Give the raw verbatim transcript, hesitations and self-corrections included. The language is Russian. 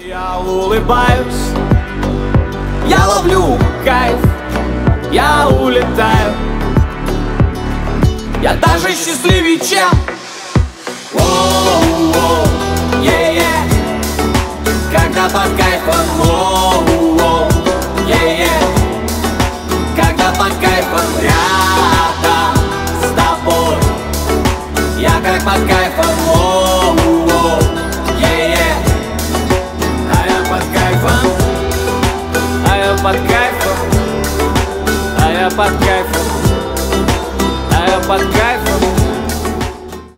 Я улыбаюсь, я ловлю кайф, я улетаю, я даже счастливее, чем воу-воу, е-е. Когда под кайфом, воу-воу, е-е. Когда под кайфом рядом с тобой, я как под кайфом, воу-воу, е-е. А я под кайфом, а я под кайфом, а я под кайфом, а я под кайфом.